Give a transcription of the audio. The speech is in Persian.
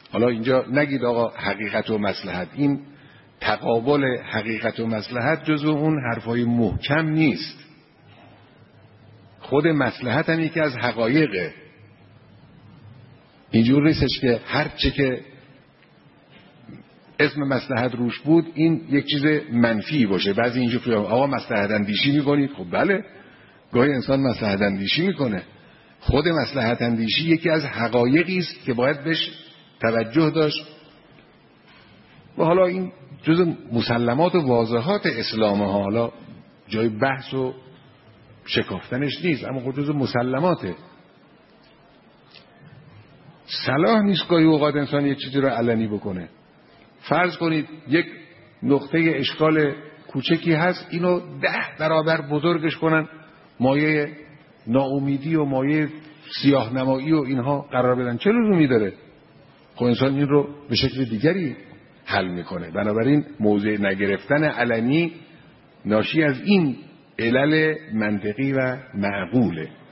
حالا اینجا نگید آقا حقیقت و مصلحت، این تقابل حقیقت و مصلحت جزو اون حرفای محکم نیست. خود مصلحت هم یکی از حقایقه. اینجور نیستش که هر چه که اسم مصلحت روش بود این یک چیز منفی باشه. بعضی اینجور فکر آقا مصلحت اندیشی میکنید. خب بله، گاهی انسان مصلحت اندیشی میکنه. خود مصلحت اندیشی یکی از حقایقی است که باید بهش توجه داشت. و حالا این جز مسلمات و واضحات اسلام ها، حالا جای بحث و شکافتنش نیست، اما خود جز مسلماته. صلاح نیست گاهی اوقات انسان یک چیزی رو علنی بکنه. فرض کنید یک نقطه اشکال کوچکی هست، اینو 10 برابر بزرگش کنن، مایه ناامیدی و مایه سیاه نمایی و اینها قرار بدن. چه لزومی داره؟ خب انسان این رو به شکل دیگری حل میکنه. بنابراین موضع نگرفتن علنی ناشی از این علل منطقی و معقوله.